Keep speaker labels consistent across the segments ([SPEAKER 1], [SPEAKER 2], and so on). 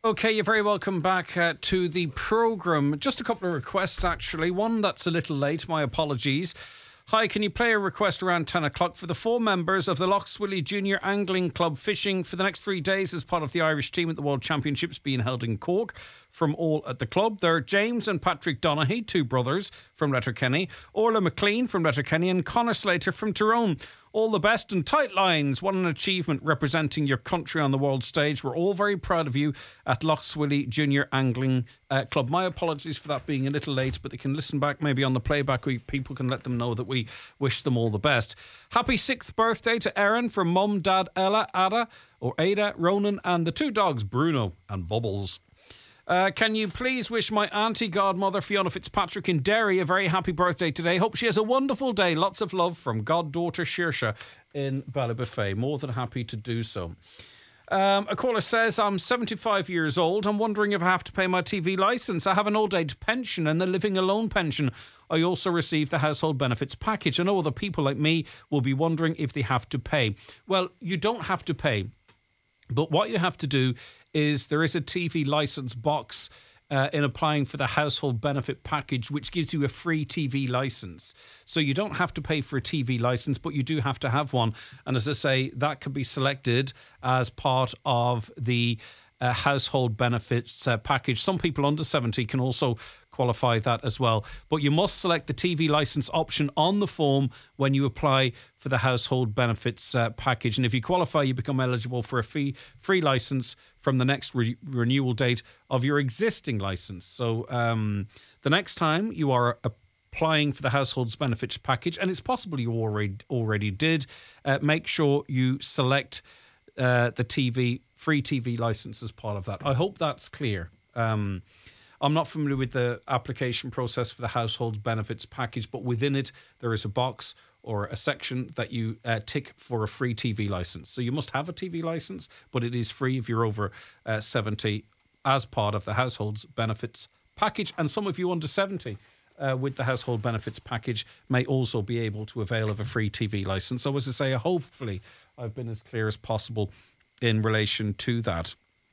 [SPEAKER 1] Okay, you're very welcome back to the programme. Just a couple of requests, actually. One that's a little late, my apologies. Hi, can you play a request around 10 o'clock for the 4 members of the Lough Swilly Junior Angling Club fishing for the next 3 days as part of the Irish team at the World Championships being held in Cork from all at the club? They're James and Patrick Donaghy, 2 brothers from Letterkenny, Orla McLean from Letterkenny and Connor Slater from Tyrone. All the best and tight lines. What an achievement representing your country on the world stage. We're all very proud of you at Lough Swilly Junior Angling Club. My apologies for that being a little late, but they can listen back maybe on the playback. People can let them know that we wish them all the best. Happy 6th birthday to Erin from Mum, Dad, Ella, Ada, Ronan and the 2 dogs, Bruno and Bubbles. Can you please wish my auntie godmother Fiona Fitzpatrick in Derry a very happy birthday today? Hope she has a wonderful day. Lots of love from goddaughter Saoirse in Ballybofey. More than happy to do so. A caller says, I'm 75 years old. I'm wondering if I have to pay my TV licence. I have an old age pension and a living alone pension. I also receive the household benefits package. I know other people like me will be wondering if they have to pay. Well, you don't have to pay. But what you have to do is there is a TV licence box in applying for the household benefit package, which gives you a free TV licence. So you don't have to pay for a TV licence, but you do have to have one. And as I say, that can be selected as part of the household benefits package. Some people under 70 can also qualify that as well. But you must select the TV licence option on the form when you apply for the household benefits package. And if you qualify, you become eligible for a free licence from the next renewal date of your existing licence. So the next time you are applying for the household benefits package, and it's possible you already did, make sure you select the free TV licence as part of that. I hope that's clear. I'm not familiar with the application process for the household benefits package, but within it, there is a box or a section that you tick for a free TV licence. So you must have a TV licence, but it is free if you're over 70 as part of the household benefits package. And some of you under 70 with the household benefits package may also be able to avail of a free TV licence. So as I say, hopefully I've been as clear as possible in relation to that.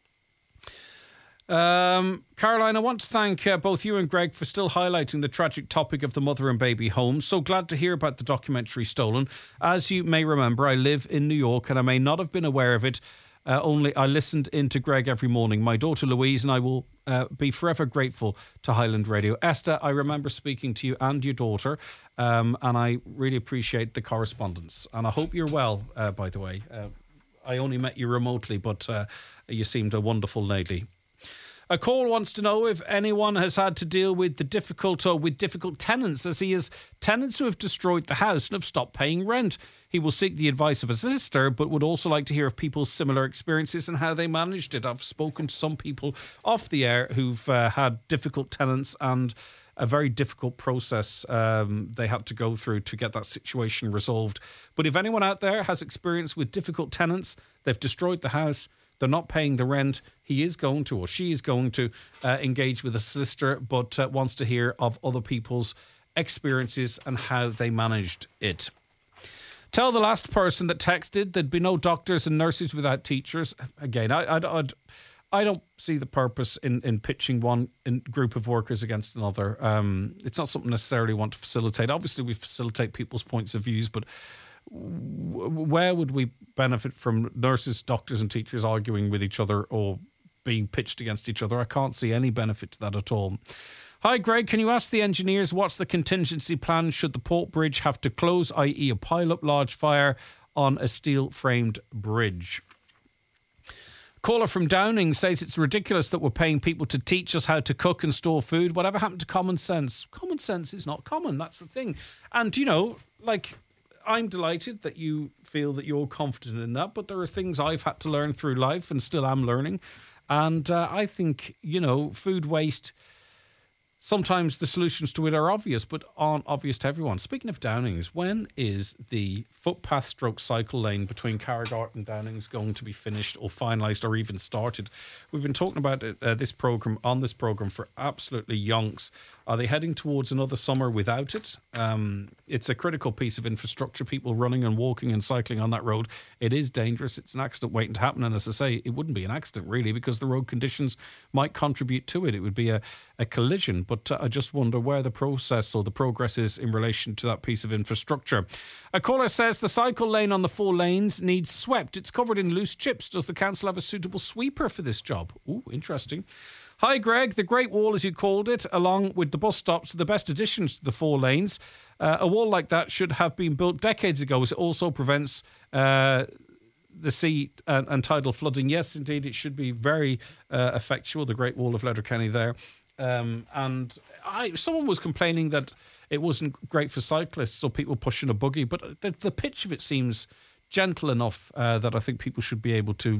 [SPEAKER 1] Caroline, I want to thank both you and Greg for still highlighting the tragic topic of the mother and baby home. So glad to hear about the documentary Stolen. As you may remember, I live in New York and I may not have been aware of it. Only I listened into Greg every morning. My daughter Louise and I will be forever grateful to Highland Radio. Esther, I remember speaking to you and your daughter, and I really appreciate the correspondence. And I hope you're well, by the way. I only met you remotely, but you seemed a wonderful lady. A call wants to know if anyone has had to deal with difficult tenants, as he has tenants who have destroyed the house and have stopped paying rent. He will seek the advice of a solicitor, but would also like to hear of people's similar experiences and how they managed it. I've spoken to some people off the air who've had difficult tenants and a very difficult process they had to go through to get that situation resolved. But if anyone out there has experience with difficult tenants, they've destroyed the house, they're not paying the rent, he is going to, or she is going to engage with a solicitor, but wants to hear of other people's experiences and how they managed it. Tell the last person that texted there'd be no doctors and nurses without teachers. Again, I don't see the purpose in pitching one group of workers against another. It's not something necessarily we want to facilitate. Obviously, we facilitate people's points of views, but where would we benefit from nurses, doctors and teachers arguing with each other or being pitched against each other? I can't see any benefit to that at all. Hi Greg, can you ask the engineers what's the contingency plan should the Port Bridge have to close, i.e. a pile-up large fire on a steel-framed bridge? Caller from Downing says it's ridiculous that we're paying people to teach us how to cook and store food. Whatever happened to common sense? Common sense is not common, that's the thing. And, you know, I'm delighted that you feel that you're confident in that, but there are things I've had to learn through life and still am learning. And I think, food waste sometimes the solutions to it are obvious, but aren't obvious to everyone. Speaking of Downings, when is the footpath stroke cycle lane between Carragart and Downings going to be finished or finalised or even started? We've been talking about this programme for absolutely yonks. Are they heading towards another summer without it? It's a critical piece of infrastructure. People running and walking and cycling on that road. It is dangerous. It's an accident waiting to happen. And as I say, it wouldn't be an accident really because the road conditions might contribute to it. It would be a collision. But I just wonder where the process or the progress is in relation to that piece of infrastructure. A caller says the cycle lane on the 4 lanes needs swept. It's covered in loose chips. Does the council have a suitable sweeper for this job? Ooh, interesting. Hi, Greg. The Great Wall, as you called it, along with the bus stops, are the best additions to the 4 lanes. A wall like that should have been built decades ago, as it also prevents the sea and tidal flooding. Yes, indeed, it should be very effectual, the Great Wall of Letterkenny there. And someone was complaining that it wasn't great for cyclists or people pushing a buggy, but the pitch of it seems gentle enough that I think people should be able to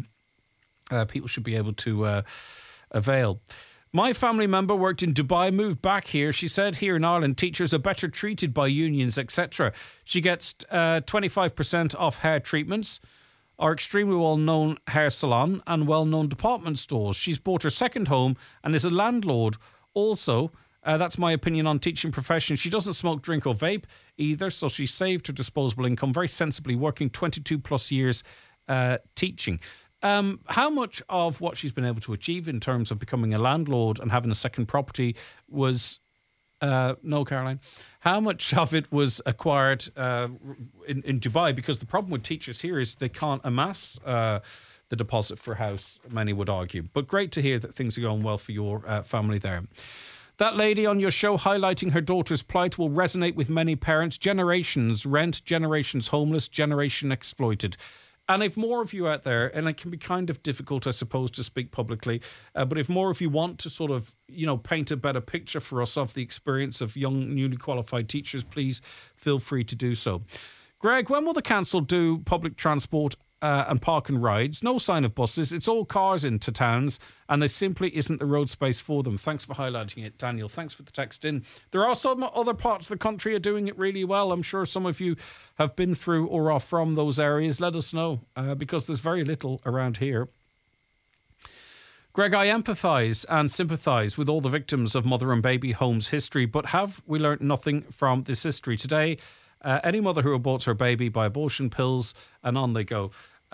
[SPEAKER 1] avail. My family member worked in Dubai, moved back here. She said here in Ireland, teachers are better treated by unions, etc. She gets 25% off hair treatments, our extremely well-known hair salon and well-known department stores. She's bought her second home and is a landlord also. That's my opinion on teaching profession. She doesn't smoke, drink or vape either, so she saved her disposable income very sensibly, working 22 plus years teaching. How much of what she's been able to achieve in terms of becoming a landlord and having a second property was... no, Caroline. How much of it was acquired in Dubai? Because the problem with teachers here is they can't amass the deposit for a house, many would argue. But great to hear that things are going well for your family there. That lady on your show highlighting her daughter's plight will resonate with many parents. Generations rent, generations homeless, generation exploited. And if more of you out there, and it can be kind of difficult, I suppose, to speak publicly, but if more of you want to sort of, paint a better picture for us of the experience of young, newly qualified teachers, please feel free to do so. Greg, when will the council do public transport and park and rides? No sign of buses. It's all cars into towns, and there simply isn't the road space for them. Thanks for highlighting it, Daniel. Thanks for the text in. There are some other parts of the country are doing it really well. I'm sure some of you have been through or are from those areas. Let us know, because there's very little around here. Greg, I empathise and sympathise with all the victims of mother and baby homes history, but have we learnt nothing from this history today? Any mother who aborts her baby by abortion pills, and on they go.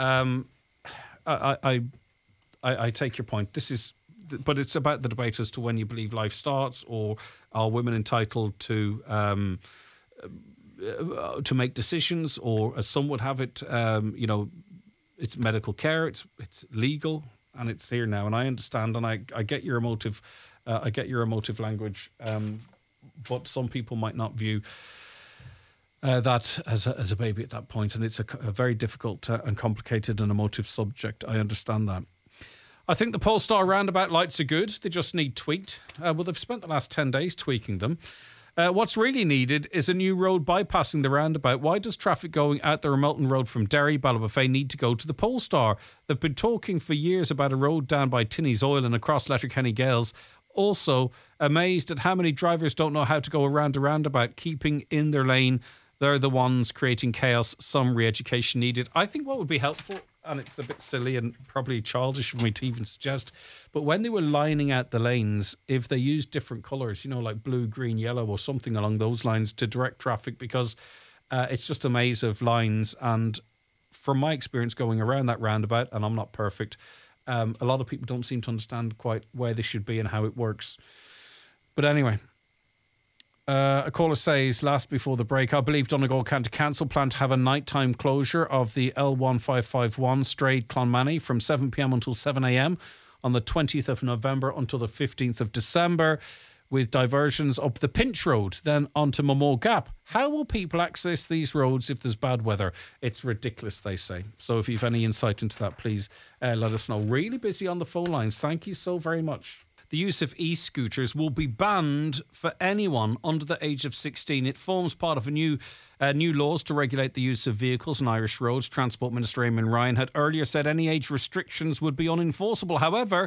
[SPEAKER 1] I take your point. But it's about the debate as to when you believe life starts, or are women entitled to make decisions, or as some would have it, it's medical care, it's legal, and it's here now. And I understand, and I get your emotive, language, but some people might not view that as a baby at that point, and it's a very difficult and complicated and emotive subject. I understand that. I think the Polestar roundabout lights are good. They just need tweaked. Well, they've spent the last 10 days tweaking them. What's really needed is a new road bypassing the roundabout. Why does traffic going out the Ramelton Road from Derry, Ballybofey need to go to the Polestar? They've been talking for years about a road down by Tinney's Oil and across Letterkenny Gales. Also, amazed at how many drivers don't know how to go around a roundabout, keeping in their lane. They're the ones creating chaos. Some re-education needed. I think what would be helpful, and it's a bit silly and probably childish for me to even suggest, but when they were lining out the lanes, if they used different colours, like blue, green, yellow or something along those lines to direct traffic, because it's just a maze of lines. And from my experience going around that roundabout, and I'm not perfect, a lot of people don't seem to understand quite where they should be and how it works. But anyway... a caller says, last before the break, I believe Donegal County Council plan to have a nighttime closure of the L1551 Strayed Clonmany from 7pm until 7am on the 20th of November until the 15th of December, with diversions up the Pinch Road, then onto Momo Gap. How will people access these roads if there's bad weather? It's ridiculous, they say. So if you've any insight into that, please let us know. Really busy on the phone lines. Thank you so very much. The use of e-scooters will be banned for anyone under the age of 16. It forms part of a new laws to regulate the use of vehicles on Irish roads. Transport Minister Eamon Ryan had earlier said any age restrictions would be unenforceable. However,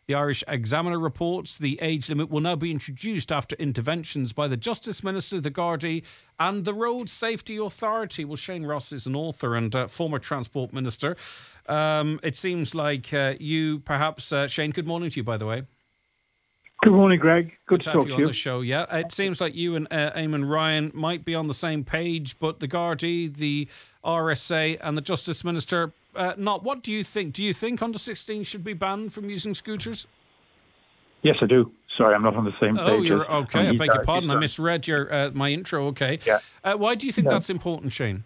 [SPEAKER 1] The Irish Examiner reports the age limit will now be introduced after interventions by the Justice Minister, the Gardaí and the Road Safety Authority. Well, Shane Ross is an author and former Transport Minister. It seems like you perhaps... Shane, good morning to you, by the way.
[SPEAKER 2] Good morning, Greg. Good
[SPEAKER 1] to
[SPEAKER 2] talk
[SPEAKER 1] have you
[SPEAKER 2] to you
[SPEAKER 1] on the show. Yeah, it seems like you and Eamon Ryan might be on the same page, but the Gardaí, the RSA, and the Justice Minister not. What do you think? Do you think under 16 should be banned from using scooters?
[SPEAKER 2] Yes, I do. Sorry, I'm not on the same page.
[SPEAKER 1] Oh, you're okay. I beg your pardon. I misread your my intro. Okay.
[SPEAKER 2] Yeah.
[SPEAKER 1] Why do you think that's important, Shane?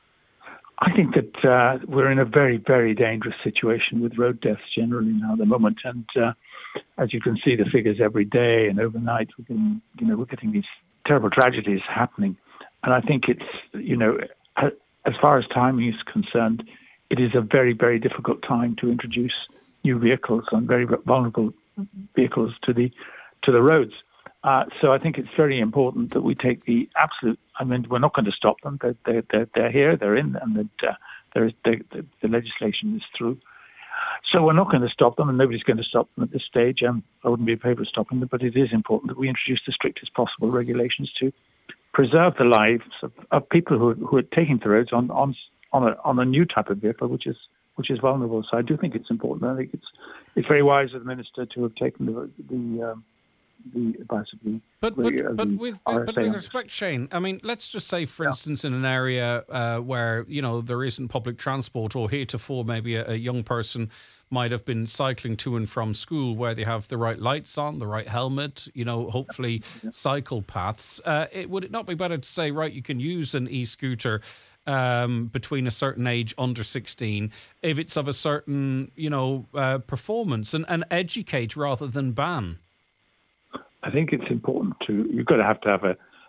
[SPEAKER 2] I think that we're in a very, very dangerous situation with road deaths generally now at the moment, and as you can see, the figures every day and overnight, we're getting these terrible tragedies happening. And I think it's, as far as timing is concerned, it is a very, very difficult time to introduce new vehicles and very vulnerable vehicles to the roads. So I think it's very important that we take the absolute. I mean, we're not going to stop them. They're here, they're in, and the legislation is through. So we're not going to stop them, and nobody's going to stop them at this stage. I wouldn't be in favour of stopping them, but it is important that we introduce the strictest possible regulations to preserve the lives of people who are taking the roads on a new type of vehicle, which is vulnerable. So I do think it's important. I think it's very wise of the minister to have taken the advice of the
[SPEAKER 1] but with respect, Shane, I mean, let's just say, for instance, in an area where there isn't public transport, or heretofore maybe a young person might have been cycling to and from school, where they have the right lights on, the right helmet, hopefully cycle paths. Would it not be better to say, right, you can use an e-scooter between a certain age, under 16, if it's of a certain performance, and educate rather than ban?
[SPEAKER 2] I think it's important you've got to have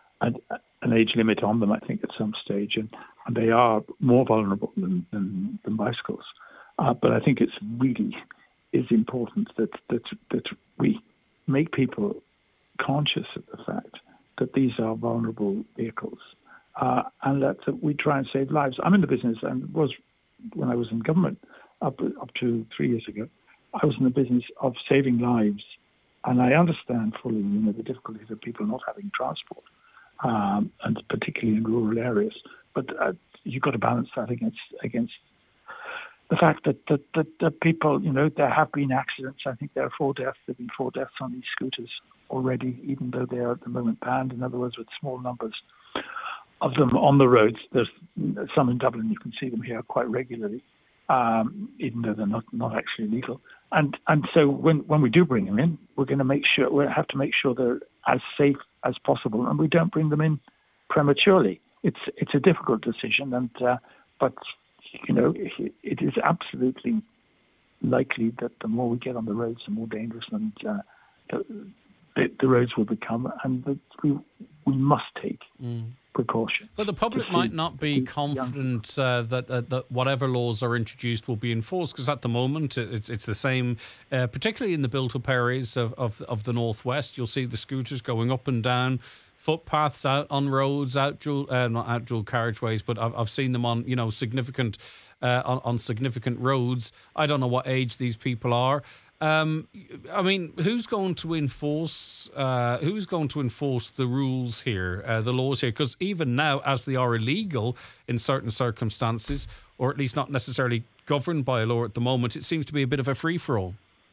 [SPEAKER 2] an age limit on them, I think, at some stage, and they are more vulnerable than bicycles. But I think it's really is important that we make people conscious of the fact that these are vulnerable vehicles, and that we try and save lives. I'm in the business, and when I was in government up to 3 years ago, I was in the business of saving lives. And I understand fully, the difficulties of people not having transport, and particularly in rural areas. But you've got to balance that against the fact that people, there have been accidents. I think there are 4 deaths. There have been 4 deaths on these scooters already, even though they are at the moment banned. In other words, with small numbers of them on the roads. There's some in Dublin. You can see them here quite regularly, even though they're not actually legal. And so when we do bring them in, we have to make sure they're as safe as possible, and we don't bring them in prematurely. It's a difficult decision, but it is absolutely likely that the more we get on the roads, the more dangerous and the roads will become, and that we must take precaution.
[SPEAKER 1] But the public might not be confident that whatever laws are introduced will be enforced, because at the moment it's the same, particularly in the built-up areas of the northwest. You'll see the scooters going up and down footpaths, out on roads, not dual carriageways, but I've seen them on significant on significant roads. I don't know what age these people are. I mean, who's going to enforce the rules here, the laws here? Because even now, as they are illegal in certain circumstances, or at least not necessarily governed by a law at the moment, it seems to be a bit of a free-for-all.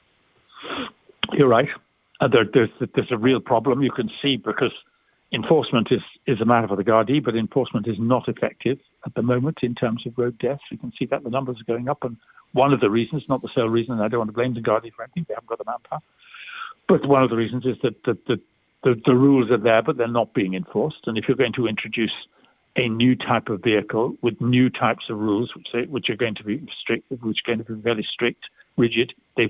[SPEAKER 2] You're right. There's a real problem you can see, because enforcement is a matter for the Gardaí, but enforcement is not effective at the moment in terms of road deaths. You can see that the numbers are going up, and one of the reasons, not the sole reason, and I don't want to blame the Gardaí for anything, they haven't got the manpower, but one of the reasons is that the rules are there, but they're not being enforced. And if you're going to introduce a new type of vehicle with new types of rules, which are going to be strict, which are going to be very strict, rigid,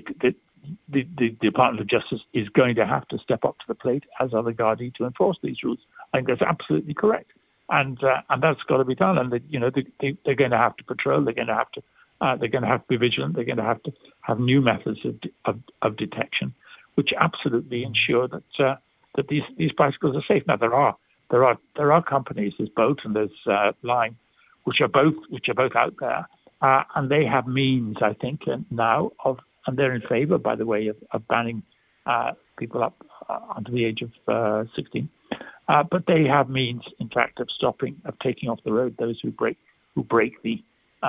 [SPEAKER 2] the Department of Justice is going to have to step up to the plate, as are the Gardaí, to enforce these rules. I think that's absolutely correct, and that's got to be done. And they're going to have to patrol. They're going to have to be vigilant. They're going to have new methods of detection, which absolutely ensure that these bicycles are safe. Now there are companies, there's Bolt and there's Lime, which are both out there, and they have means, I think, now of and they're in favour, by the way, of banning people up under the age of 16. But they have means, in fact, of taking off the road those who break the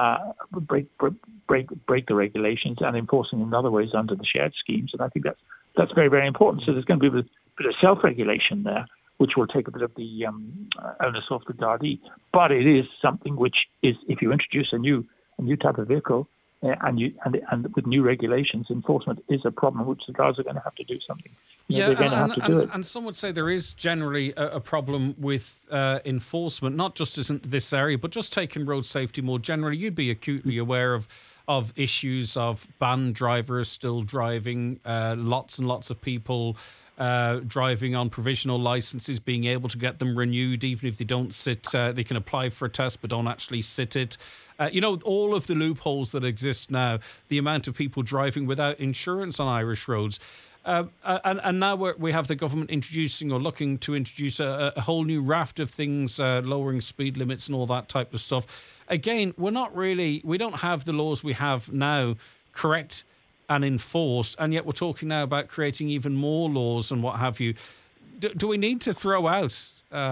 [SPEAKER 2] regulations and enforcing in other ways under the shared schemes. And I think that's very, very important. So there's going to be a bit of self-regulation there, which will take a bit of the onus off the Gardaí. But it is something which is, if you introduce a new type of vehicle and with new regulations, enforcement is a problem which the guards are going to have to do something. They're going to have to do it.
[SPEAKER 1] And some would say there is generally a problem with enforcement, not just in this area, but just taking road safety more generally. You'd be acutely aware of issues of banned drivers still driving, lots and lots of people driving on provisional licenses, being able to get them renewed even if they don't sit. They can apply for a test but don't actually sit it. All of the loopholes that exist now, the amount of people driving without insurance on Irish roads. And now we have the government introducing or looking to introduce a whole new raft of things, lowering speed limits and all that type of stuff. Again, we don't have the laws we have now correct and enforced, and yet we're talking now about creating even more laws and what have you. Do we need to throw out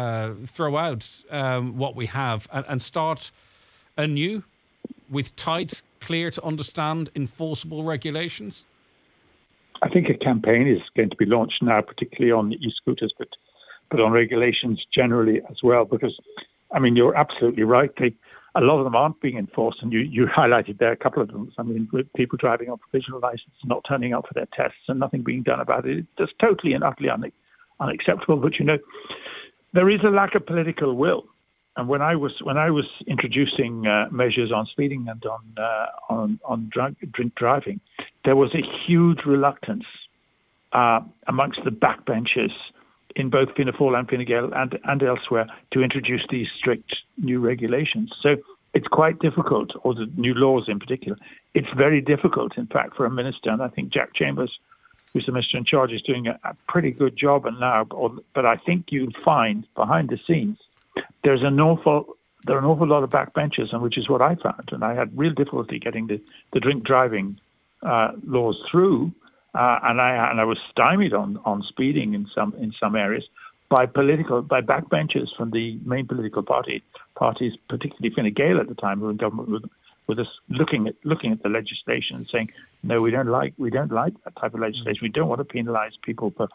[SPEAKER 1] what we have and start anew with tight, clear to understand, enforceable regulations?
[SPEAKER 2] I think a campaign is going to be launched now, particularly on e-scooters, but on regulations generally as well, because, I mean, you're absolutely right. A lot of them aren't being enforced, and you highlighted there a couple of them. I mean, with people driving on provisional license, not turning up for their tests and nothing being done about it. It's just totally and utterly unacceptable. But, there is a lack of political will. And when I was introducing measures on speeding and on drink driving, there was a huge reluctance amongst the backbenchers in both Fianna Fáil and Fine Gael and elsewhere to introduce these strict new regulations. So it's quite difficult, or the new laws in particular. It's very difficult, in fact, for a minister, and I think Jack Chambers, who's the minister in charge, is doing a pretty good job now. But I think you'll find behind the scenes there are an awful lot of backbenchers, and which is what I found. And I had real difficulty getting the drink driving laws through, and I was stymied on speeding in some areas by backbenchers from the main political parties, particularly Fine Gael at the time, who were in government with us, looking at the legislation and saying, no, we don't like that type of legislation. We don't want to penalise people for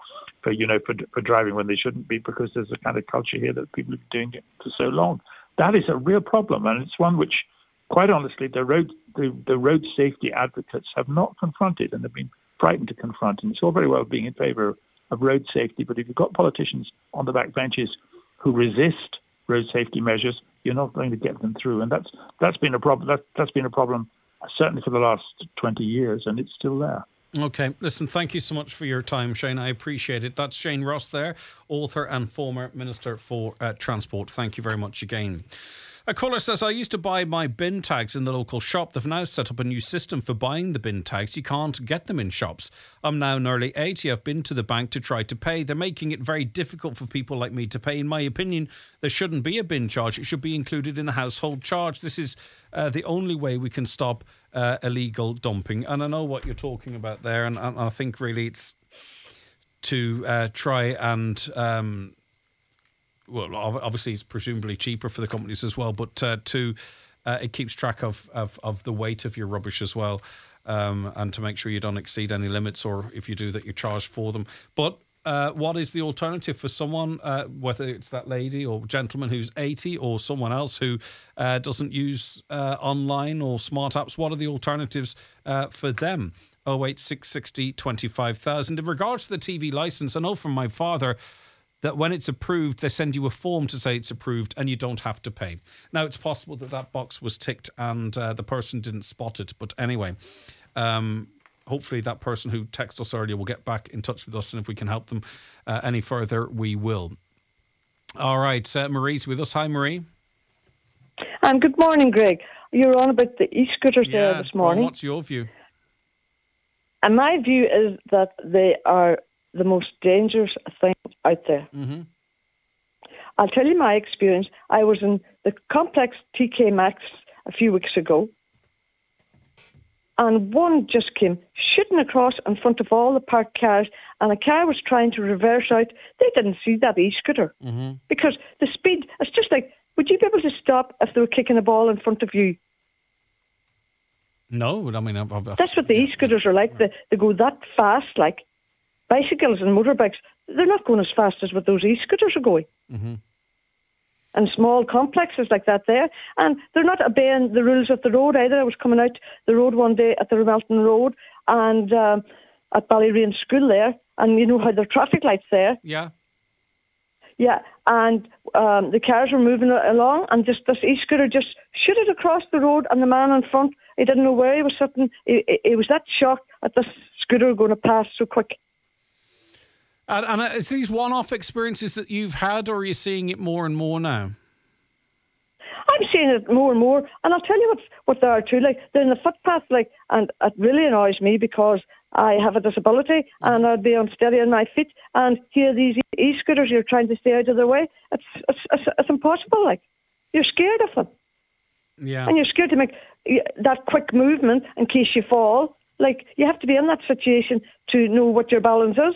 [SPEAKER 2] driving when they shouldn't be, because there's a kind of culture here that people have been doing it for so long. That is a real problem, and it's one which, quite honestly, the road safety advocates have not confronted, and have been frightened to confront. And it's all very well being in favour of road safety, but if you've got politicians on the back benches who resist road safety measures, you're not going to get them through. And that's been a problem. That's been a problem certainly for the last 20 years, and it's still there.
[SPEAKER 1] Okay, listen, thank you so much for your time, Shane. I appreciate it. That's Shane Ross there, author and former Minister for Transport. Thank you very much again. A caller says, I used to buy my bin tags in the local shop. They've now set up a new system for buying the bin tags. You can't get them in shops. I'm now nearly 80. I've been to the bank to try to pay. They're making it very difficult for people like me to pay. In my opinion, there shouldn't be a bin charge. It should be included in the household charge. This is the only way we can stop illegal dumping. And I know what you're talking about there. And I think really it's to try and... well, obviously it's presumably cheaper for the companies as well, but it keeps track of the weight of your rubbish as well, and to make sure you don't exceed any limits, or if you do that, you're charged for them. But what is the alternative for someone, whether it's that lady or gentleman who's 80 or someone else who doesn't use online or smart apps? What are the alternatives for them? 08660 25,000. In regards to the TV licence, I know from my father that when it's approved, they send you a form to say it's approved and you don't have to pay. Now, it's possible that box was ticked and the person didn't spot it. But anyway, hopefully that person who texted us earlier will get back in touch with us, and if we can help them any further, we will. All right, Marie's with us. Hi, Marie.
[SPEAKER 3] Good morning, Greg. You're on about the e-scooters there this morning.
[SPEAKER 1] What's your view?
[SPEAKER 3] And my view is that they are the most dangerous thing out there. Mm-hmm. I'll tell you my experience. I was in the complex TK Maxx a few weeks ago, and one just came shooting across in front of all the parked cars, and a car was trying to reverse out. They didn't see that e-scooter because the speed, it's just like, would you be able to stop if they were kicking a ball in front of you?
[SPEAKER 1] No, I mean...
[SPEAKER 3] That's what the e-scooters are like. They go that fast, like bicycles and motorbikes. They're not going as fast as what those e-scooters are going. And small complexes like that there. And they're not obeying the rules of the road either. I was coming out the road one day at the Ramelton Road and at Ballyrain School there, and you know how there are traffic lights there.
[SPEAKER 1] Yeah.
[SPEAKER 3] Yeah, and the cars were moving along, and just this e-scooter just shot it across the road, and the man in front, he didn't know where he was sitting. He was that shocked at this scooter going to pass so quick.
[SPEAKER 1] And is these one-off experiences that you've had, or are you seeing it more and more now?
[SPEAKER 3] I'm seeing it more and more, and I'll tell you what they are too. Like, they're in the footpath, like, and it really annoys me because I have a disability and I'd be unsteady on my feet, and here these e-scooters, you're trying to stay out of their way. It's impossible. Like, you're scared of them, and you're scared to make that quick movement in case you fall. Like, you have to be in that situation to know what your balance is.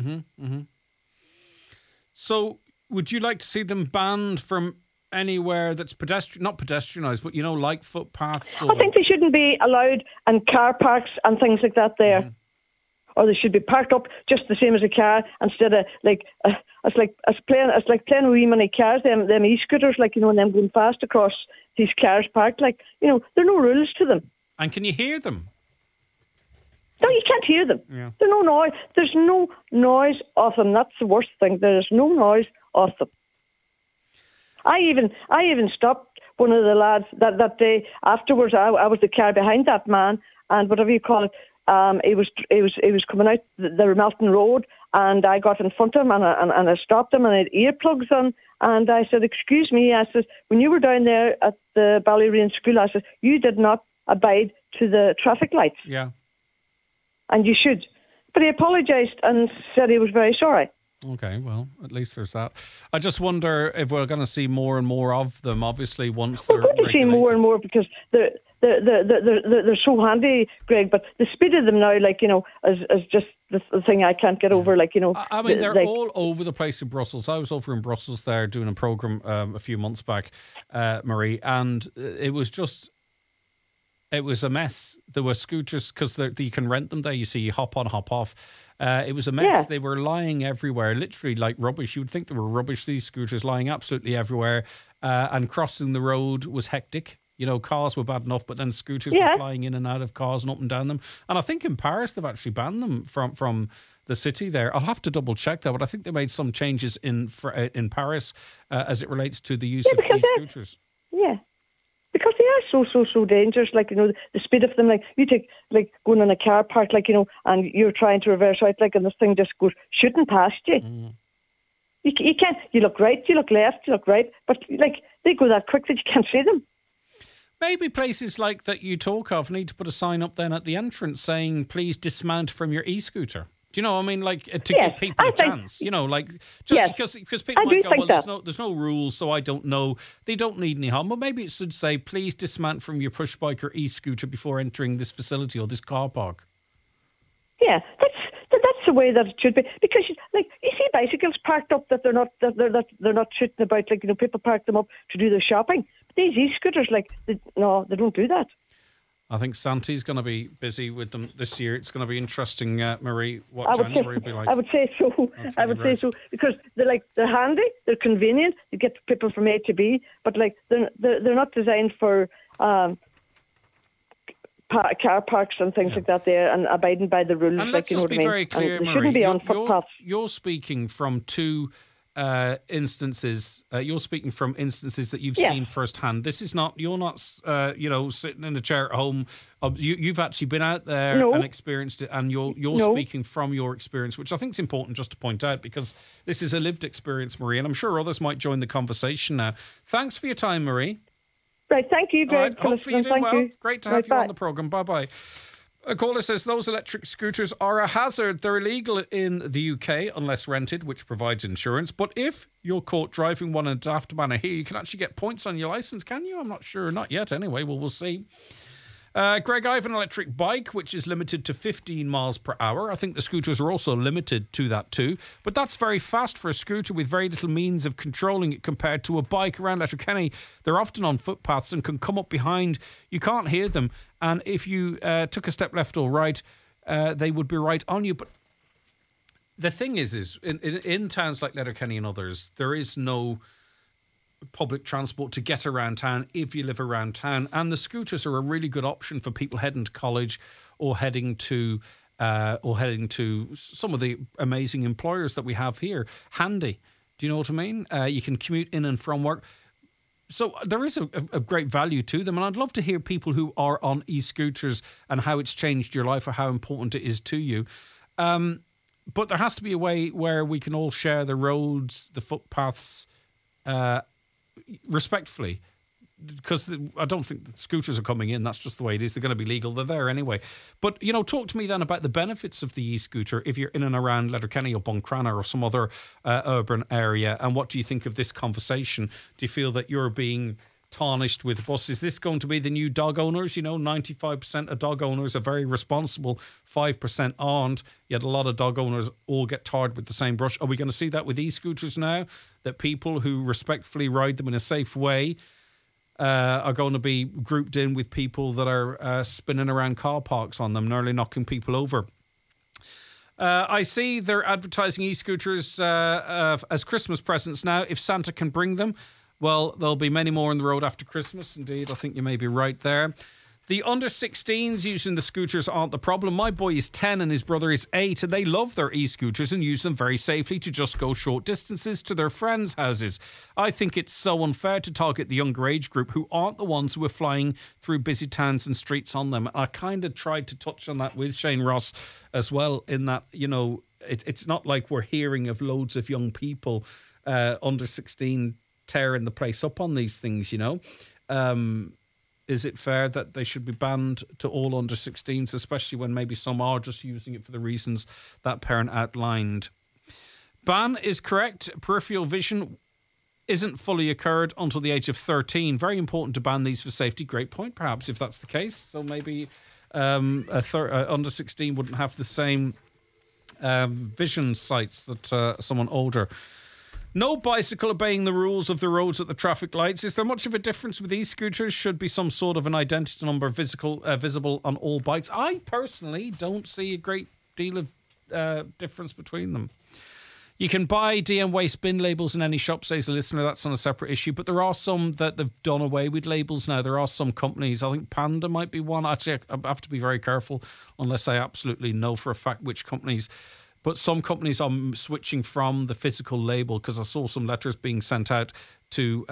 [SPEAKER 1] So, would you like to see them banned from anywhere that's not pedestrianised, but, you know, like footpaths? Or...
[SPEAKER 3] I think they shouldn't be allowed in car parks and things like that there. Or they should be parked up just the same as a car instead of, like, it's like playing wee mini cars, them e-scooters, like, you know, and them going fast across these cars parked. Like, you know, there are no rules to them.
[SPEAKER 1] And can you hear them?
[SPEAKER 3] No, you can't hear them.
[SPEAKER 1] Yeah.
[SPEAKER 3] There's no noise. There's no noise of them. That's the worst thing. There is no noise of them. I even stopped one of the lads that day afterwards. I was the car behind that man, and whatever you call it, he was coming out the Ramelton Road, and I got in front of him and I stopped him, and I had earplugs on, and I said, "Excuse me," I said, "when you were down there at the Ballyrain School," I said, "you did not abide to the traffic lights."
[SPEAKER 1] Yeah.
[SPEAKER 3] And you should. But he apologised and said he was very sorry.
[SPEAKER 1] Okay, well, at least there's that. I just wonder if we're going to see more and more of them, obviously, once they're
[SPEAKER 3] regulated. We're going to see more and more because they're so handy, Greg, but the speed of them now, like, you know, is just the thing I can't get over, like, you know.
[SPEAKER 1] I mean, they're all over the place in Brussels. I was over in Brussels there doing a programme a few months back, Marie, and it was just... It was a mess. There were scooters, because you can rent them there. You see, you hop on, hop off. It was a mess. Yeah. They were lying everywhere, literally like rubbish. You would think they were rubbish, these scooters, lying absolutely everywhere. And crossing the road was hectic. You know, cars were bad enough, but then scooters were flying in and out of cars and up and down them. And I think in Paris, they've actually banned them from the city there. I'll have to double check that, but I think they made some changes in Paris as it relates to the use of these scooters.
[SPEAKER 3] Yeah. Because they are so dangerous, like, you know, the speed of them, like, you take, like, going in a car park, like, you know, and you're trying to reverse out, like, and this thing just goes shooting past you. You can't, you look right, you look left, you look right, but, like, they go that quick that you can't see them.
[SPEAKER 1] Maybe places like that you talk of need to put a sign up then at the entrance saying, please dismount from your e-scooter. Do you know, I mean, like, to give people a chance, you know, like, just because people might go, well, there's no rules, so I don't know. They don't need any harm. But maybe it should say, please dismount from your push bike or e-scooter before entering this facility or this car park.
[SPEAKER 3] Yeah, that's the way that it should be. Because, like, you see bicycles parked up that they're not shooting about, like, you know, people park them up to do their shopping. But these e-scooters, like, they don't do that.
[SPEAKER 1] I think Santi's going to be busy with them this year. It's going to be interesting, Marie, what January will be like.
[SPEAKER 3] I would say so. Say so because they're handy, they're convenient. You get people from A to B, but like they're not designed for car parks and things like that. There and abiding by the rules.
[SPEAKER 1] And let's just be very clear,
[SPEAKER 3] they
[SPEAKER 1] Marie.
[SPEAKER 3] Shouldn't be on footpaths.
[SPEAKER 1] You're speaking from two instances. You're speaking from instances that you've seen firsthand. This is not. You're not. Sitting in a chair at home. You've actually been out there and experienced it, and you're speaking from your experience, which I think is important just to point out because this is a lived experience, Marie, and I'm sure others might join the conversation now. Thanks for your time, Marie.
[SPEAKER 3] Right, thank you, Greg.
[SPEAKER 1] Right, hopefully you do well. Great to have you on the programme. Bye-bye. A caller says those electric scooters are a hazard. They're illegal in the UK unless rented, which provides insurance. But if you're caught driving one in a daft manner here, you can actually get points on your licence, can you? I'm not sure. Not yet, anyway. Well, we'll see. Greg, I have an electric bike which is limited to 15 miles per hour. I think the scooters are also limited to that too. But that's very fast for a scooter with very little means of controlling it compared to a bike. Around Letterkenny, they're often on footpaths and can come up behind. You can't hear them. And if you took a step left or right, they would be right on you. But the thing is in towns like Letterkenny and others, there is no public transport to get around town if you live around town, and the scooters are a really good option for people heading to college or heading to some of the amazing employers that we have here. Handy, do you know what I mean? You can commute in and from work, so there is a great value to them, and I'd love to hear people who are on e-scooters and how it's changed your life or how important it is to you. But there has to be a way where we can all share the roads, the footpaths, respectfully, because I don't think the scooters are coming in. That's just the way it is. They're going to be legal. They're there anyway. But, talk to me then about the benefits of the e-scooter if you're in and around Letterkenny or Buncrana or some other urban area. And what do you think of this conversation? Do you feel that you're being tarnished with bus? Is this going to be the new dog owners? 95% of dog owners are very responsible, 5% aren't, yet a lot of dog owners all get tarred with the same brush. Are we going to see that with e-scooters now, that people who respectfully ride them in a safe way are going to be grouped in with people that are spinning around car parks on them, nearly knocking people over? I see they're advertising e-scooters as Christmas presents now, if Santa can bring them. Well, there'll be many more on the road after Christmas. Indeed, I think you may be right there. The under-16s using the scooters aren't the problem. My boy is 10 and his brother is 8, and they love their e-scooters and use them very safely to just go short distances to their friends' houses. I think it's so unfair to target the younger age group who aren't the ones who are flying through busy towns and streets on them. I kind of tried to touch on that with Shane Ross as well, in that, it's not like we're hearing of loads of young people under 16 tearing the place up on these things, Is it fair that they should be banned to all under 16s, especially when maybe some are just using it for the reasons that parent outlined? Ban is correct. Peripheral vision isn't fully occurred until the age of 13. Very important to ban these for safety. Great point, perhaps, if that's the case. So maybe under 16 wouldn't have the same vision sights that someone older. No bicycle obeying the rules of the roads at the traffic lights. Is there much of a difference with e-scooters? Should be some sort of an identity number visible on all bikes. I personally don't see a great deal of difference between them. You can buy DM waste bin labels in any shop, says a listener. That's on a separate issue. But there are some that they've done away with labels now. There are some companies. I think Panda might be one. Actually, I have to be very careful unless I absolutely know for a fact which companies. But some companies are switching from the physical label, because I saw some letters being sent out to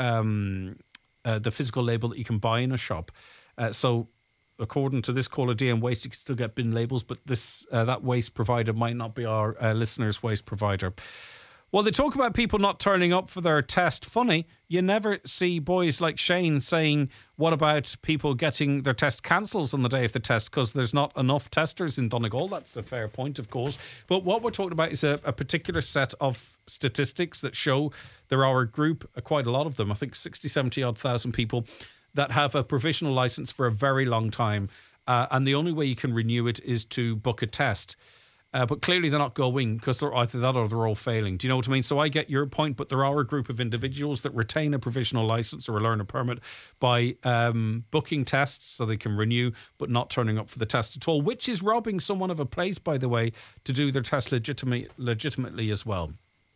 [SPEAKER 1] the physical label that you can buy in a shop. So according to this caller, DM Waste, you can still get bin labels, but this that waste provider might not be our listener's waste provider. Well, they talk about people not turning up for their test. Funny, you never see boys like Shane saying, what about people getting their test cancelled on the day of the test because there's not enough testers in Donegal? That's a fair point, of course. But what we're talking about is a particular set of statistics that show there are a group, quite a lot of them, I think 60, 70 odd thousand people that have a provisional licence for a very long time. And the only way you can renew it is to book a test. But clearly they're not going, because they're either that or they're all failing. Do you know what I mean? So I get your point, but there are a group of individuals that retain a provisional licence or a learner permit by booking tests so they can renew, but not turning up for the test at all, which is robbing someone of a place, by the way, to do their test legitimately as well.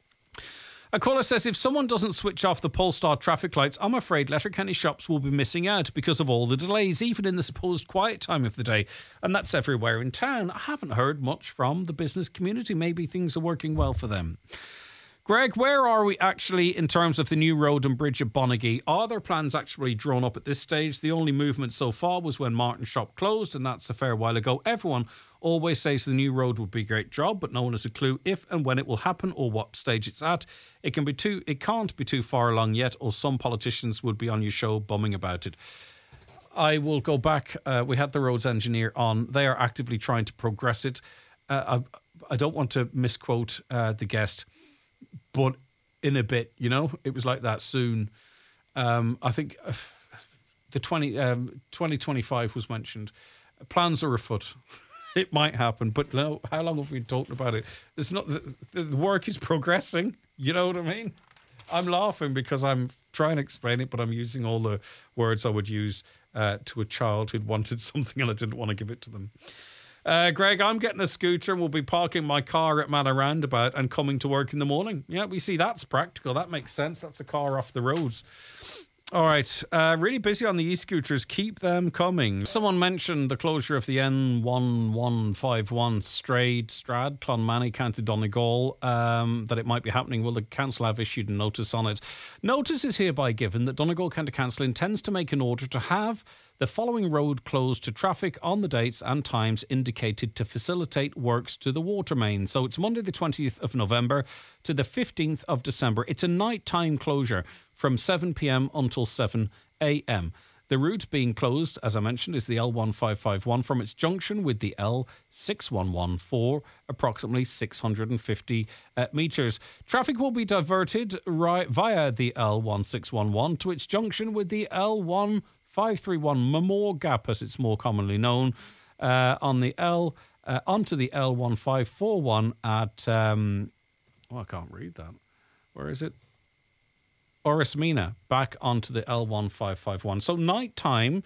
[SPEAKER 1] A caller says, if someone doesn't switch off the Polestar traffic lights, I'm afraid Letterkenny shops will be missing out because of all the delays, even in the supposed quiet time of the day. And that's everywhere in town. I haven't heard much from the business community. Maybe things are working well for them. Greg, where are we actually in terms of the new road and bridge at Bonnegee? Are there plans actually drawn up at this stage? The only movement so far was when Martin Shop closed, and that's a fair while ago. Everyone always says the new road would be a great job, but no one has a clue if and when it will happen or what stage it's at. It can't be too far along yet, or some politicians would be on your show bumming about it. I will go back. We had the roads engineer on. They are actively trying to progress it. I don't want to misquote the guest, but in a bit, it was like that soon. I think the 2025 was mentioned. Plans are afoot. It might happen, but no. How long have we talked about it? There's not the work is progressing. You know what I mean? I'm laughing because I'm trying to explain it, but I'm using all the words I would use to a child who'd wanted something and I didn't want to give it to them. Greg, I'm getting a scooter and we'll be parking my car at Manor Roundabout and coming to work in the morning. Yeah, we see that's practical. That makes sense. That's a car off the roads. All right. Really busy on the e-scooters. Keep them coming. Someone mentioned the closure of the N1151 Strad, Clonmany, County Donegal, that it might be happening. Well, the council have issued a notice on it. Notice is hereby given that Donegal County Council intends to make an order to have the following road closed to traffic on the dates and times indicated to facilitate works to the water main. So it's Monday the 20th of November to the 15th of December. It's a nighttime closure from 7 p.m. until 7 a.m. The route being closed, as I mentioned, is the L1551 from its junction with the L6114, approximately 650 metres. Traffic will be diverted via the L1611 to its junction with the L1531 Mamore Gap, as it's more commonly known, onto the L1541 at... I can't read that. Where is it? Orrismina, back onto the L1551. So nighttime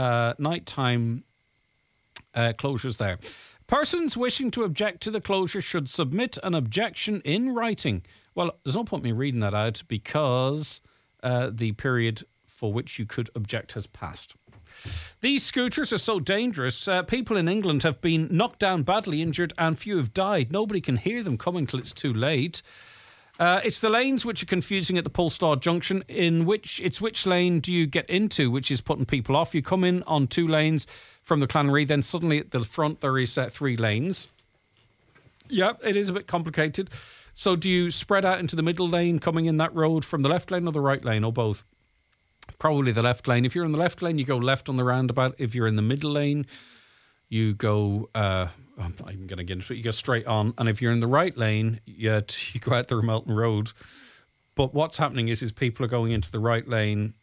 [SPEAKER 1] closures there. Persons wishing to object to the closure should submit an objection in writing. Well, there's no point me reading that out because the period for which you could object has passed. These scooters are so dangerous. People in England have been knocked down, badly injured, and few have died. Nobody can hear them coming till it's too late. It's the lanes which are confusing at the Polestar junction. Which lane do you get into, which is putting people off. You come in on 2 lanes from the Clannery, then suddenly at the front there is 3 lanes. Yeah, it is a bit complicated. So do you spread out into the middle lane coming in that road from the left lane or the right lane or both? Probably the left lane. If you're in the left lane, you go left on the roundabout. If you're in the middle lane, you go... I'm not even going to get into it. You go straight on. And if you're in the right lane, you go out the Ramelton Road. But what's happening is people are going into the right lane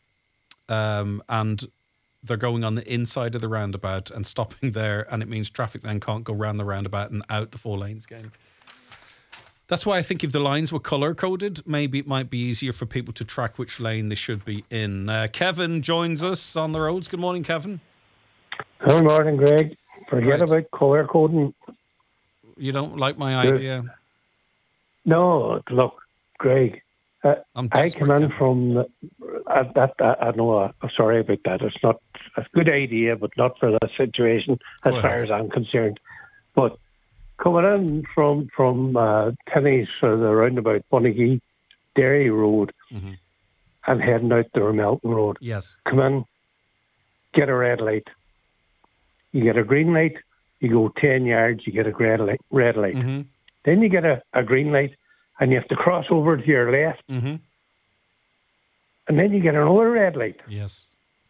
[SPEAKER 1] and they're going on the inside of the roundabout and stopping there. And it means traffic then can't go round the roundabout and out the 4 lanes again. That's why I think if the lines were colour-coded, maybe it might be easier for people to track which lane they should be in. Kevin joins us on the roads. Good morning, Kevin.
[SPEAKER 4] Good morning, Greg. Forget about colour coding.
[SPEAKER 1] You don't like my idea?
[SPEAKER 4] No, look, Greg. I come in from I know. Sorry about that. It's not a good idea, but not for the situation as far as I'm concerned. But coming in from Kenny's for the roundabout Bunagee Derry Road and heading out the Ramelton Road.
[SPEAKER 1] Yes.
[SPEAKER 4] Come in, get a red light. You get a green light, you go 10 yards, you get a red light. Mm-hmm. Then you get a green light, and you have to cross over to your left. Mm-hmm. And then you get another red light.
[SPEAKER 1] Yes.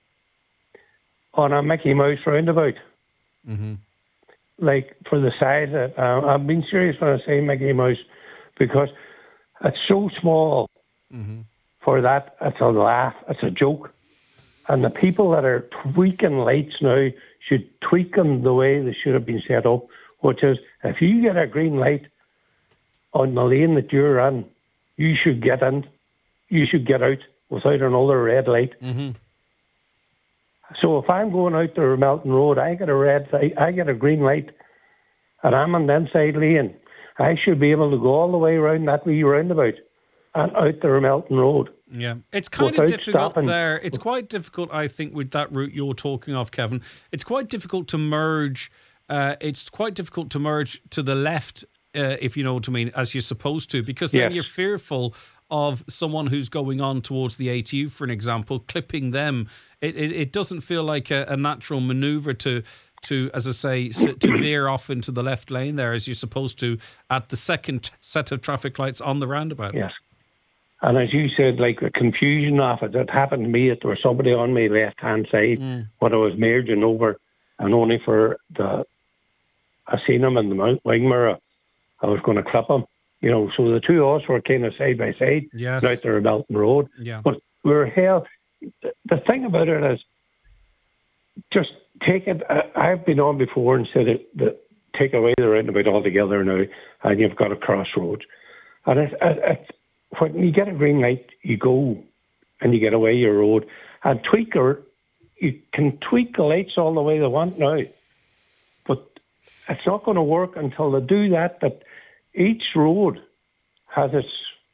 [SPEAKER 4] On a Mickey Mouse roundabout. Mm-hmm. Like, for the size, I'm being serious when I say Mickey Mouse, because it's so small for that. It's a laugh, it's a joke. And the people that are tweaking lights now should tweak them the way they should have been set up, which is if you get a green light on the lane that you're in, you should get in, you should get out without another red light. Mm-hmm. So if I'm going out the Ramelton Road, I get a red light, I get a green light, and I'm on the inside lane, I should be able to go all the way around that wee roundabout and out the Ramelton Road.
[SPEAKER 1] Yeah, it's kind of difficult there. It's quite difficult, I think, with that route you're talking of, Kevin. It's quite difficult to merge. It's quite difficult to merge to the left, if you know what I mean, as you're supposed to, because then you're fearful of someone who's going on towards the ATU, for an example, clipping them. It doesn't feel like a natural manoeuvre to, as I say, to veer off into the left lane there, as you're supposed to at the second set of traffic lights on the roundabout.
[SPEAKER 4] Yes. And as you said, like the confusion of it, it happened to me that there was somebody on my left-hand side when I was merging over, and only for I seen him in the wing mirror, I was going to clip him. You know, so the two of us were kind of side by side, out there Ramelton Road.
[SPEAKER 1] Yeah.
[SPEAKER 4] But we were held, the thing about it is, just take it. I've been on before and said that take away the roundabout altogether now, and you've got a crossroads. And when you get a green light, you go and you get away your road. And you can tweak the lights all the way they want now. But it's not going to work until they do that each road has its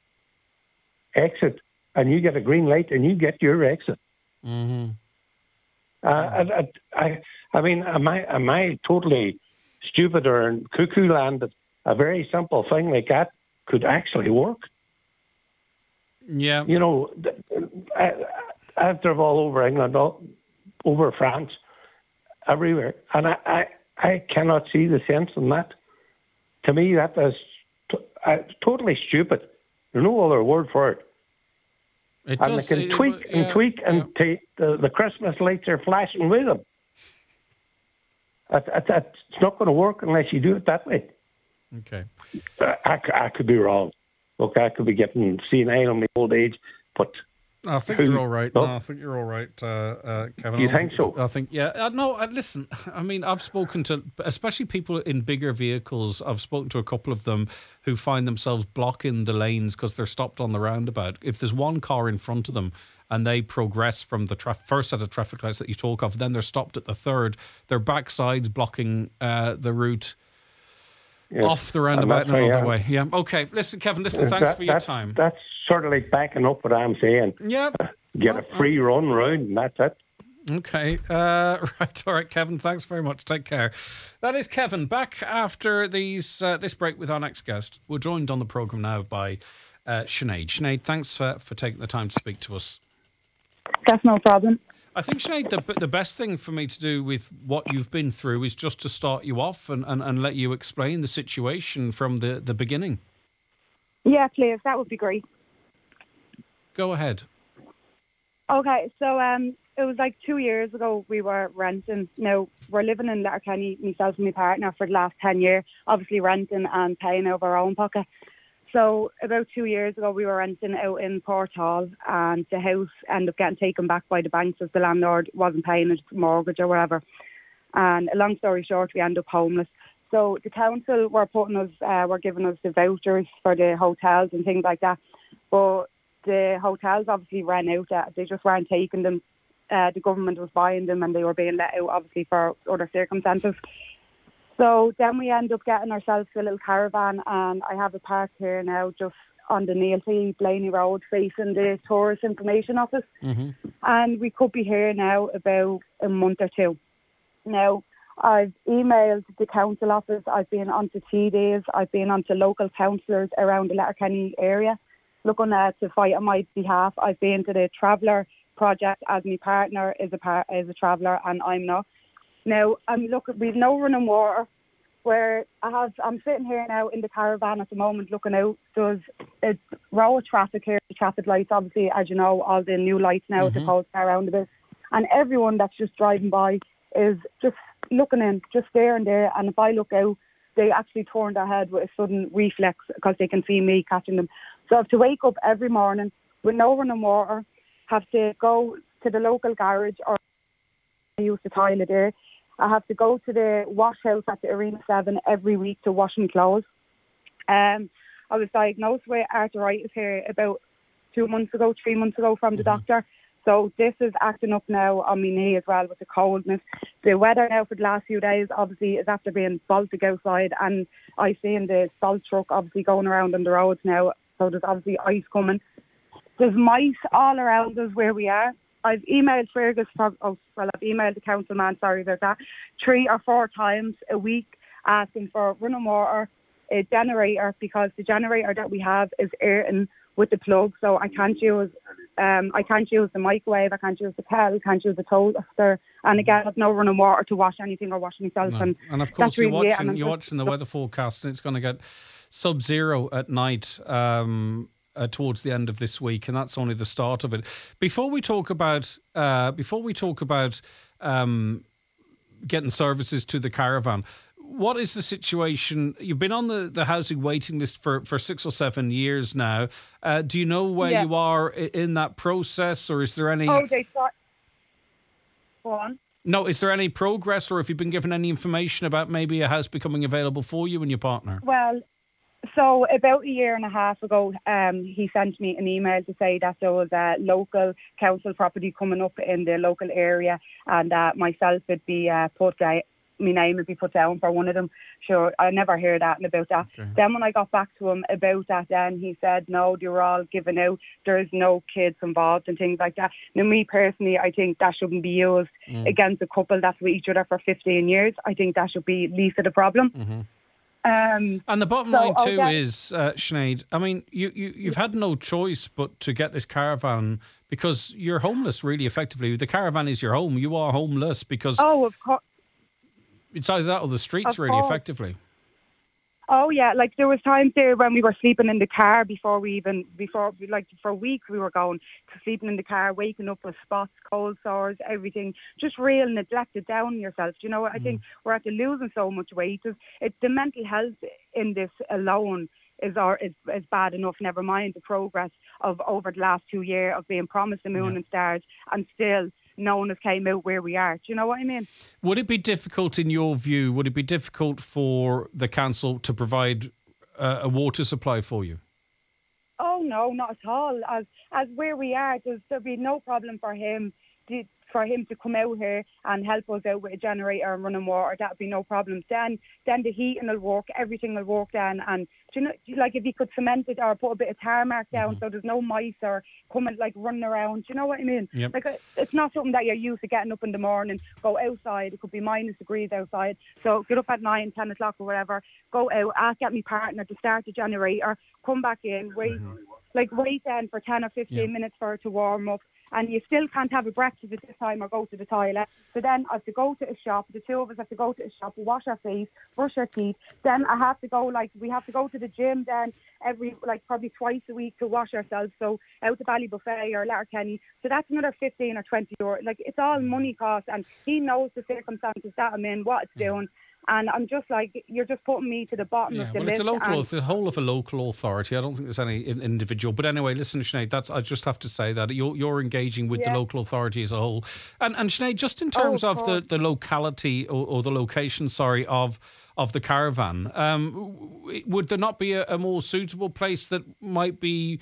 [SPEAKER 4] exit, and you get a green light and you get your exit.
[SPEAKER 1] Mm-hmm.
[SPEAKER 4] I mean, am I totally stupid or in cuckoo land that a very simple thing like that could actually work?
[SPEAKER 1] Yeah.
[SPEAKER 4] You know, I've driven all over England, all over France, everywhere, and I cannot see the sense in that. To me, that is totally stupid. There's no other word for it. They can tweak, and the Christmas lights are flashing with them. It's not going to work unless you do it that way.
[SPEAKER 1] Okay.
[SPEAKER 4] I could be wrong. Look, I could be getting senile in my old age, but
[SPEAKER 1] I think you're all right. No, I think you're all right, Kevin.
[SPEAKER 4] You think so?
[SPEAKER 1] I think, yeah. No, listen, I mean, I've spoken to, especially people in bigger vehicles, I've spoken to a couple of them who find themselves blocking the lanes because they're stopped on the roundabout. If there's one car in front of them and they progress from the first set of traffic lights that you talk of, then they're stopped at the third, their backside's blocking the route. Yes. Off the roundabout and another way. Yeah. Okay. Listen, Kevin, thanks for your time.
[SPEAKER 4] That's sort of like backing up what I'm saying.
[SPEAKER 1] Yeah.
[SPEAKER 4] Get a free run round and that's it.
[SPEAKER 1] Okay. Right. All right, Kevin. Thanks very much. Take care. That is Kevin. Back after this break with our next guest. We're joined on the programme now by Sinead. Sinead, thanks for taking the time to speak to us.
[SPEAKER 5] That's no problem.
[SPEAKER 1] I think, Sinead, the best thing for me to do with what you've been through is just to start you off and let you explain the situation from the beginning.
[SPEAKER 5] Yeah, please. That would be great.
[SPEAKER 1] Go ahead.
[SPEAKER 5] Okay, so it was like 2 years ago we were renting. Now, we're living in Letterkenny, myself and my partner, for the last 10 years, obviously renting and paying over our own pocket. So about 2 years ago, we were renting out in Port Hall, and the house ended up getting taken back by the banks as the landlord wasn't paying his mortgage or whatever. And a long story short, we ended up homeless. So the council were giving us the vouchers for the hotels and things like that. But the hotels obviously ran out. They just weren't taking them. The government was buying them and they were being let out, obviously, for other circumstances. So then we end up getting ourselves a little caravan, and I have a park here now just on the Neil T. Blaney Road facing the Tourist Information Office. Mm-hmm. And we could be here now about a month or two. Now, I've emailed the council office, I've been on to TDs, I've been on to local councillors around the Letterkenny area looking to fight on my behalf. I've been to the Traveller project as my partner is a traveller and I'm not. Now, we've no running water. I'm sitting here now in the caravan at the moment looking out. There's a row of traffic here, the traffic lights, obviously, as you know, all the new lights now at the post around a bit. And everyone that's just driving by is just looking in, just staring there. And if I look out, they actually turn their head with a sudden reflex because they can see me catching them. So I have to wake up every morning with no running water, have to go to the local garage or use the toilet there. I have to go to the wash house at the Arena 7 every week to wash my clothes. I was diagnosed with arthritis here about 3 months ago from the doctor. So this is acting up now on my knee as well with the coldness. The weather now for the last few days obviously is after being Baltic outside, and I see in the salt truck obviously going around on the roads now. So there's obviously ice coming. There's mice all around us where we are. I've emailed Fergus, I've emailed the councilman, sorry about that, 3 or 4 times a week asking for running water, a generator, because the generator that we have is airing with the plug, so I can't use the microwave, I can't use the kettle, I can't use the toaster, and again, I've no running water to wash anything or wash myself.
[SPEAKER 1] No. And of course, you're watching the weather forecast, and it's going to get sub-zero at night. Towards the end of this week, and that's only the start of it. Before we talk about getting services to the caravan, what is the situation? You've been on the housing waiting list for 6 or 7 years now. Do you know where you are in that process, or is there any...
[SPEAKER 5] Oh, they start... Go on.
[SPEAKER 1] No, is there any progress, or have you been given any information about maybe a house becoming available for you and your partner?
[SPEAKER 5] Well, so about a year and a half ago, he sent me an email to say that there was a local council property coming up in the local area, and myself would be my name would be put down for one of them. Sure, I never heard that about that. Okay. Then when I got back to him about that, then he said, no, they were all given out. There's no kids involved and things like that. Now, me personally, I think that shouldn't be used against a couple that's with each other for 15 years. I think that should be least of the problem.
[SPEAKER 1] Mm-hmm. And the bottom line too is, Sinead, I mean, you've had no choice but to get this caravan because you're homeless, really, effectively. The caravan is your home. You are homeless because...
[SPEAKER 5] Oh, of course.
[SPEAKER 1] It's either that or the streets, really, effectively.
[SPEAKER 5] Oh, yeah. Like, there was times there when we were sleeping in the car for a week we were going to sleeping in the car, waking up with spots, cold sores, everything. Just real neglected down yourself. Do you know what? I think we're after losing so much weight. The mental health in this alone is bad enough, never mind the progress of over the last 2 years of being promised the moon and stars, and still no one has came out where we are. Do you know what I mean?
[SPEAKER 1] Would it be difficult, in your view, for the council to provide a water supply for you?
[SPEAKER 5] Oh, no, not at all. As where we are, there'd be no problem for him to come out here and help us out with a generator and running water. That'd be no problem. Then the heating will work, everything will work then. And do you know, like if you could cement it or put a bit of tarmac down so there's no mice or coming like running around. Do you know what I mean?
[SPEAKER 1] Yep.
[SPEAKER 5] Like it's not something that you're used to getting up in the morning, go outside. It could be -degrees outside. So get up at 9, 10 o'clock or whatever, go out, get my partner to start the generator, come back in, wait then for 10 or 15 minutes for it to warm up. And you still can't have a breakfast at this time or go to the toilet. So then I have to go to a shop. The two of us have to go to a shop, wash our face, brush our teeth. Then I have to go, we have to go to the gym then probably twice a week to wash ourselves. So out to Ballybuffet or Letterkenny. So that's another 15 or 20 euro. Like, it's all money cost. And he knows the circumstances that I'm in, what it's doing. And I'm just like, you're just putting me to the bottom of the list.
[SPEAKER 1] It's the whole of a local authority. I don't think there's any individual. But anyway, listen, Sinead, I just have to say that you're engaging with the local authority as a whole. And Sinead, just in terms of the locality or the location, of the caravan, would there not be a more suitable place that might be,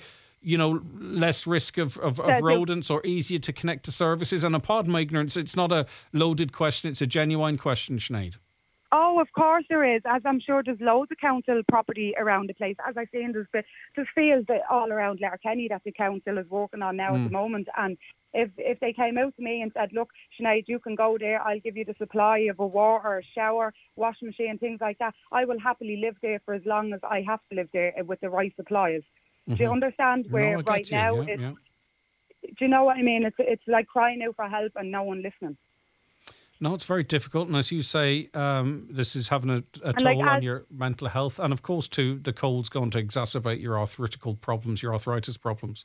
[SPEAKER 1] less risk of rodents or easier to connect to services? And pardon my ignorance, it's not a loaded question, it's a genuine question, Sinead.
[SPEAKER 5] Oh, of course there is. As I'm sure there's loads of council property around the place. As I say, there's fields all around Letterkenny that the council is working on now at the moment. And if they came out to me and said, look, Sinead, you can go there, I'll give you the supply of a water, a shower, washing machine, things like that, I will happily live there for as long as I have to live there with the right supplies. Do you understand where now it's... Do you know what I mean? It's like crying out for help and no one listening.
[SPEAKER 1] No, it's very difficult. And as you say, this is having a toll on your mental health. And of course, too, the cold's going to exacerbate your arthritis problems.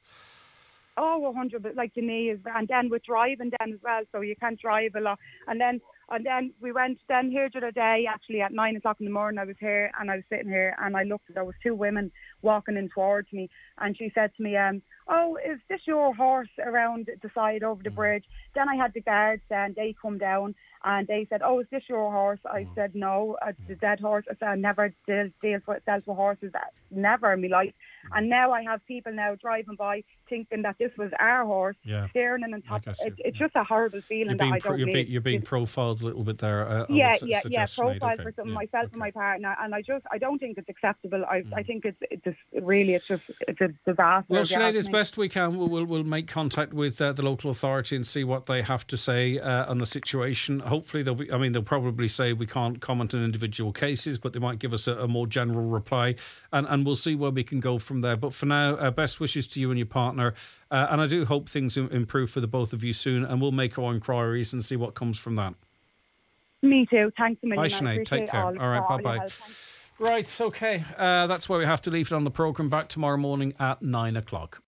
[SPEAKER 5] Oh, 100%. Like the knee is, and then with driving then as well. So you can't drive a lot. And then we went then here the other day, actually at 9 o'clock in the morning. I was here and I was sitting here and I looked, there was two women walking in towards me. And she said to me, oh, is this your horse around the side over the bridge? Then I had the guards and they come down and they said, oh, is this your horse? I said, no, the dead horse. I said, I never deals with horses, never in my life. And now I have people now driving by thinking that this was our horse, staring in on top. It's just a horrible feeling that I don't need.
[SPEAKER 1] You're being profiled a little bit there.
[SPEAKER 5] Profiled for something myself and my partner. And I don't think it's acceptable. I think it's a disaster.
[SPEAKER 1] Well, Sinead, as best we can, we'll make contact with the local authority and see what they have to say on the situation. Hopefully they'll probably say we can't comment on individual cases, but they might give us a more general reply, and we'll see where we can go from there. But for now, best wishes to you and your partner, and I do hope things improve for the both of you soon, and we'll make our inquiries and see what comes from that.
[SPEAKER 5] Me too. Thanks a million.
[SPEAKER 1] Bye, Sinead. Take care. All right, bye-bye. Right, okay. That's where we have to leave it on the programme. Back tomorrow morning at 9 o'clock.